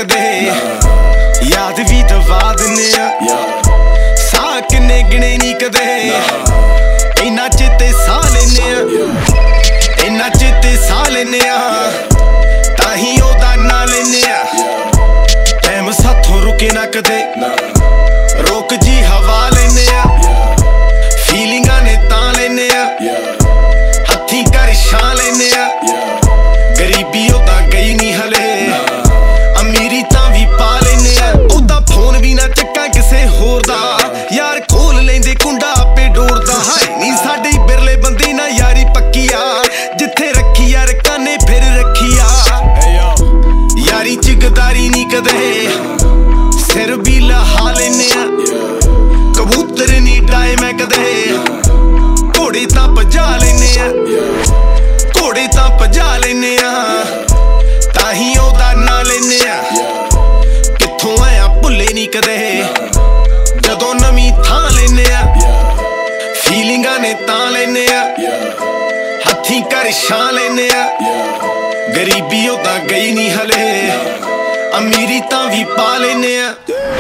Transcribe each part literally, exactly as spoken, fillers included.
ਕਦੇ ਯਾਦ ਵੀ ਦਵਾ ਦਿੰਨੇ ਆ ਸਾਹ ਕਿੰਨੇ ਗਿਣੇ ਨਹੀਂ ਕਦੇ ਇੰਨਾ ਚਿੱਤੇ ਸਾਹ ਲੈਨੇ ਆ ਇੰਨਾ ਚਿੱਤੇ ਸਾਹ ਲੈਨੇ ਆ ਤਾਂ ਹੀ ਉਹਦਾ ਨਾਂ ਲੈਨੇ ਆ ਟਾਈਮ ਸਾਥੋਂ ਰੁਕੇ ਨਾ ਕਦੇ ਰੋਕ ਜੀ ਹਵਾ ਲੈਨੇ ਆ ਫੀਲਿੰਗਾਂ ਨੇ ਤਾਂ ਲੈਨੇ ਆ ਹੱਥੀਂ ਕਰ ਛਾਂ ਲੈਨੇ ਆ ਗਰੀਬੀ ਉਹ ਤਾਂ ਗਈ ਨਹੀਂ ਹਲੇ ਅਮੀਰੀ ਤਾਂ ਵੀ ਪਾ ਲੈਨੇ ਆ ਉਹਦਾ ਫੋਨ ਵੀ ਨਾ ਚੱਕਾਂ ਕਿਸੇ ਹੋਰ ਦਾ ਯਾਰ ਖੋਲ ਲੈਂਦੇ ਕੁੰਡਾ ਆਪੇ ਡੋਰਦਾ ਹਾਏ ਨਹੀਂ ਸਾਡੇ ਬਿਰਲੇ ਬੰਦੇ ਨਾ ਯਾਰੀ ਪੱਕੀ ਆ ਜਿੱਥੇ ਰੱਖੀ ਯਾਰ ਕਾਨੇ ਫਿਰ ਰੱਖੀ ਆ ਯਾਰੀ ਚ ਗਦਾਰੀ ਨਹੀਂ ਕਦੇ ਸਿਰ ਵੀ ਲਹਾ ਲੈਨੇ ਆ ਕਬੂਤਰ ਨਹੀਂ ਡਾਏ ਮੈਂ ਕਦੇ ਘੋੜੇ ਤਾਂ ਭਜਾ ਲੈਨੇ ਆ ਘੋੜੇ ਤਾਂ ਭਜਾ ਲੈਨੇ ਆ ਤਾਂ ਹੀ ਉਹਦਾ ਨਾਂ ਲੈਨੇ ਆ ਕਿੱਥੋਂ ਆਇਆ ਭੁੱਲੇ ਨਹੀਂ ਕਦੇ ਜਦੋਂ ਨਵੀਂ ਥਾਂ ਲੈਨੇ ਆ ਫੀਲਿੰਗਾਂ ਨੇ ਤਾਂ ਲੈਨੇ ਆ ਹੱਥੀਂ ਕਰ ਛਾਂ ਲੈਨੇ ਆ ਗਰੀਬੀ ਉਹ ਤਾਂ ਗਈ ਨਹੀਂ ਹਲੇ ਅਮੀਰੀ ਤਾਂ ਵੀ ਪਾ ਲੈਨੇ ਆ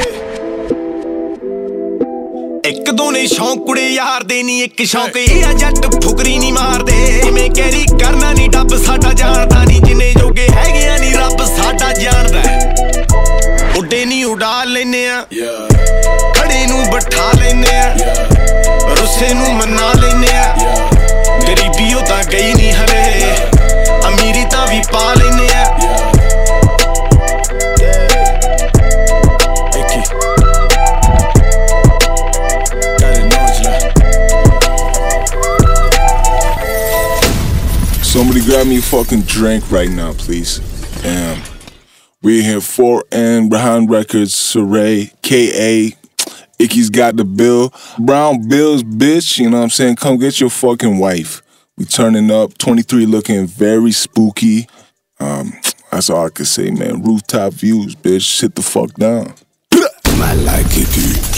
ਇੱਕ ਦੋ ਨੇ ਸ਼ੌਂਕ ਕੁੜੇ ਯਾਰ ਦੇ ਨਹੀਂ ਇੱਕ ਸ਼ੌਂਕ ਇਹ ਆ ਜੱਟ ਫੁਕਰੀ ਨਹੀਂ ਮਾਰਦੇ ਜਿਵੇਂ ਕੈਰੀ ਕਰਨਾ ਨਹੀਂ ਡੱਬ ਸਾਡਾ ਜਾਣਦਾ ਨਹੀਂ ਜਿੰਨੇ ਜੋਗੇ ਹੈਗੇ ਆ ਨਹੀਂ ਰੱਬ ਸਾਡਾ ਜਾਣਦਾ ਉੱਡੇ ਨਹੀਂ ਉਡਾ ਲੈਨੇ ਆ ਖੜੇ ਨੂੰ ਬਿਠਾ ਲੈਨੇ ਆ ਰੁੱਸੇ ਨੂੰ ਮਨਾ ਲੈਨੇ ਆ ਗਰੀਬੀ ਉਹ ਤਾਂ ਗਈ ਨਹੀਂ ਹਲੇ ਅਮੀਰੀ ਤਾਂ ਵੀ ਪਾ ਲੈਨੇ ਆ Somebody grab me a fucking drink right now, please. Damn. We're here four N, Rahan Records, Saray, K A, Icky's got the bill. Brown Bills, bitch, you know what I'm saying? Come get your fucking wife. We turning up, twenty-three looking very spooky. Um, that's all I can say, man. Rooftop views, bitch. Sit the fuck down. I like Icky.